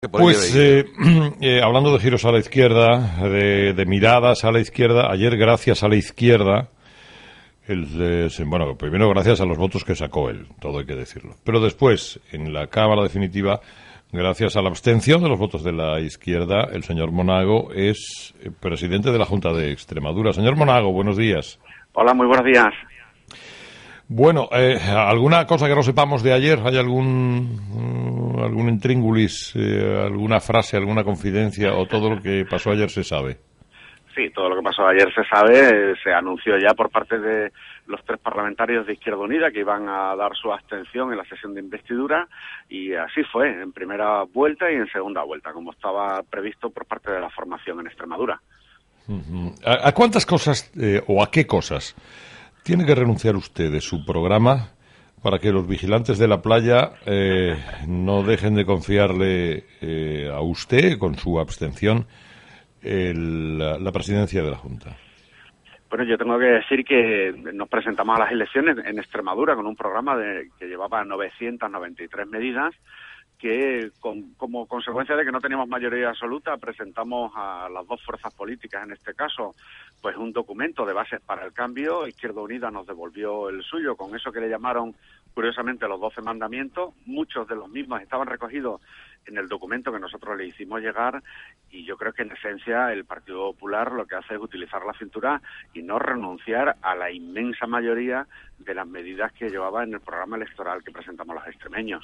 Pues hablando de giros a la izquierda, de miradas a la izquierda, ayer gracias a la izquierda, bueno, primero gracias a los votos que sacó él, todo hay que decirlo, pero después, en la Cámara definitiva, gracias a la abstención de los votos de la izquierda, el señor Monago es presidente de la Junta de Extremadura. Señor Monago, buenos días. Hola, muy buenos días. Bueno, ¿alguna cosa que no sepamos de ayer? ¿Hay algún intríngulis, alguna frase, alguna confidencia o todo lo que pasó ayer se sabe? Sí, todo lo que pasó ayer se sabe. Se anunció ya por parte de los 3 parlamentarios de Izquierda Unida que iban a dar su abstención en la sesión de investidura y así fue, en primera vuelta y en segunda vuelta, como estaba previsto por parte de la formación en Extremadura. ¿A cuántas cosas o a qué cosas tiene que renunciar usted de su programa para que los vigilantes de la playa no dejen de confiarle a usted, con su abstención, la presidencia de la Junta? Bueno, yo tengo que decir que nos presentamos a las elecciones en Extremadura con un programa que llevaba 993 medidas que, como consecuencia de que no teníamos mayoría absoluta, presentamos a las 2 fuerzas políticas, en este caso, pues un documento de bases para el cambio. Izquierda Unida nos devolvió el suyo, con eso que le llamaron, curiosamente, los 12 mandamientos. Muchos de los mismos estaban recogidos en el documento que nosotros le hicimos llegar, y yo creo que, en esencia, el Partido Popular lo que hace es utilizar la cintura y no renunciar a la inmensa mayoría de las medidas que llevaba en el programa electoral que presentamos los extremeños.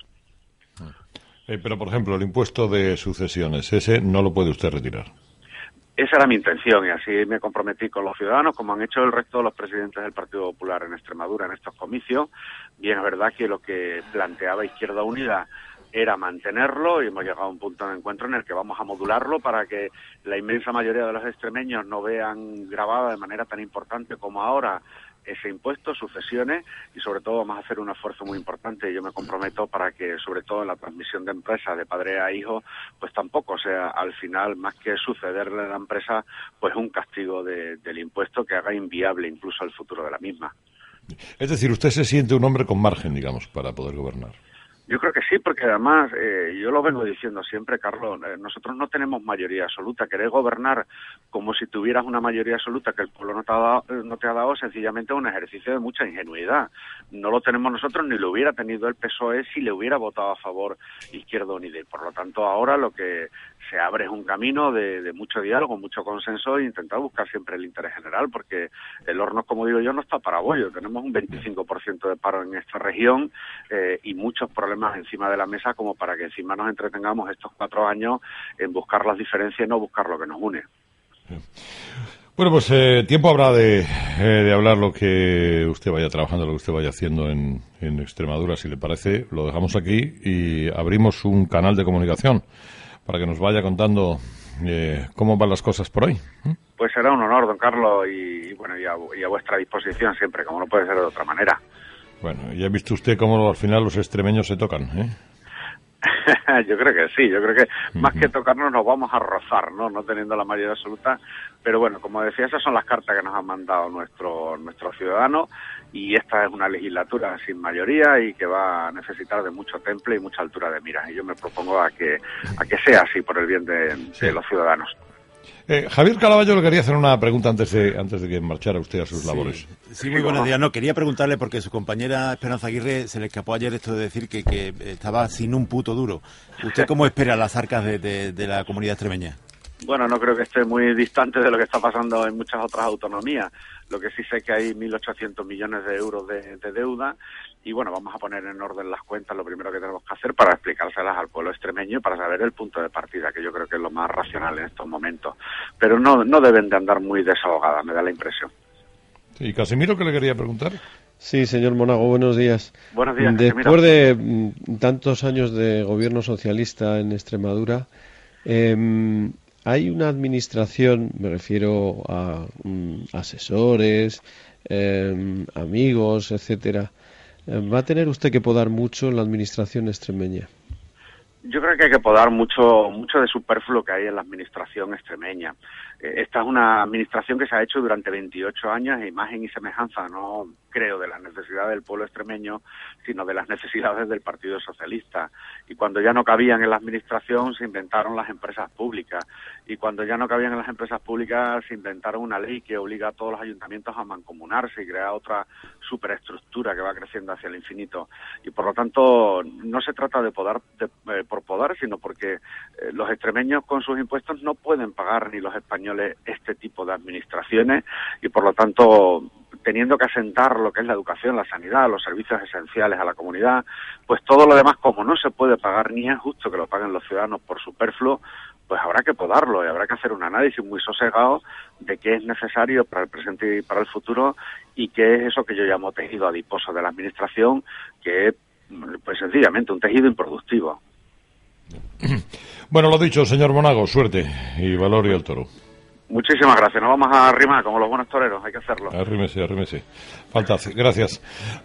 Pero, por ejemplo, el impuesto de sucesiones, ese no lo puede usted retirar. Esa era mi intención y así me comprometí con los ciudadanos, como han hecho el resto de los presidentes del Partido Popular en Extremadura en estos comicios. Bien, es verdad que lo que planteaba Izquierda Unida era mantenerlo y hemos llegado a un punto de encuentro en el que vamos a modularlo para que la inmensa mayoría de los extremeños no vean grabada de manera tan importante como ahora ese impuesto, sucesiones, y sobre todo vamos a hacer un esfuerzo muy importante y yo me comprometo para que, sobre todo en la transmisión de empresas de padre a hijo, pues tampoco sea al final, más que sucederle a la empresa, pues un castigo del impuesto que haga inviable incluso el futuro de la misma. Es decir, usted se siente un hombre con margen, digamos, para poder gobernar. Yo creo que sí, porque además, yo lo vengo diciendo siempre, Carlos, nosotros no tenemos mayoría absoluta. Querer gobernar como si tuvieras una mayoría absoluta que el pueblo no te ha dado, sencillamente es un ejercicio de mucha ingenuidad. No lo tenemos nosotros, ni lo hubiera tenido el PSOE si le hubiera votado a favor Izquierda Unida. Y por lo tanto, ahora lo que se abre es un camino de mucho diálogo, mucho consenso e intentar buscar siempre el interés general, porque el horno, como digo yo, no está para bollo. Tenemos un 25% de paro en esta región y muchos problemas encima de la mesa como para que encima nos entretengamos estos 4 años en buscar las diferencias y no buscar lo que nos une. Bueno, pues tiempo habrá de hablar lo que usted vaya trabajando, lo que usted vaya haciendo en Extremadura. Si le parece, lo dejamos aquí y abrimos un canal de comunicación para que nos vaya contando cómo van las cosas por ahí. Pues será un honor, don Carlos, y bueno, y a vuestra disposición siempre, como no puede ser de otra manera. Bueno, ya ha visto usted cómo al final los extremeños se tocan, ¿eh? Yo creo que sí, yo creo que más que tocarnos nos vamos a rozar, ¿no? No teniendo la mayoría absoluta, pero bueno, como decía, esas son las cartas que nos han mandado nuestros ciudadanos, y esta es una legislatura sin mayoría y que va a necesitar de mucho temple y mucha altura de miras, y yo me propongo a que sea así por el bien de los ciudadanos. Javier Caraballo le quería hacer una pregunta antes de que marchara usted a sus labores. Sí, muy buenos días. No, quería preguntarle, porque su compañera Esperanza Aguirre se le escapó ayer esto de decir que estaba sin un puto duro. ¿Usted cómo espera las arcas de la comunidad extremeña? Bueno, no creo que esté muy distante de lo que está pasando en muchas otras autonomías. Lo que sí sé que hay 1.800 millones de euros de deuda y bueno, vamos a poner en orden las cuentas, lo primero que tenemos que hacer para explicárselas al pueblo extremeño y para saber el punto de partida, que yo creo que es lo más racional en estos momentos. Pero no deben de andar muy desahogadas, me da la impresión. ¿Y Casimiro qué le quería preguntar? Sí, señor Monago, buenos días. Buenos días, Casimiro. Después de tantos años de gobierno socialista en Extremadura, hay una administración, me refiero a asesores, amigos, etcétera. ¿Va a tener usted que podar mucho en la administración extremeña? Yo creo que hay que podar mucho de superfluo que hay en la administración extremeña. esta es una administración que se ha hecho durante 28 años, e imagen y semejanza, no creo de las necesidades del pueblo extremeño, sino de las necesidades del Partido Socialista. Y cuando ya no cabían en la administración, se inventaron las empresas públicas. Y cuando ya no cabían en las empresas públicas, se inventaron una ley que obliga a todos los ayuntamientos a mancomunarse y crear otra superestructura que va creciendo hacia el infinito. Y por lo tanto, no se trata de podar por podar, sino porque los extremeños con sus impuestos no pueden pagar, ni los españoles, este tipo de administraciones, y por lo tanto, teniendo que asentar lo que es la educación, la sanidad, los servicios esenciales a la comunidad, pues todo lo demás, como no se puede pagar ni es justo que lo paguen los ciudadanos por superfluo, pues habrá que podarlo y habrá que hacer un análisis muy sosegado de qué es necesario para el presente y para el futuro, y qué es eso que yo llamo tejido adiposo de la administración, que es pues sencillamente un tejido improductivo. Bueno, lo dicho, señor Monago, suerte y valor y al toro. Muchísimas gracias. Nos vamos a arrimar como los buenos toreros, hay que hacerlo. Arrímese. Fantástico, gracias.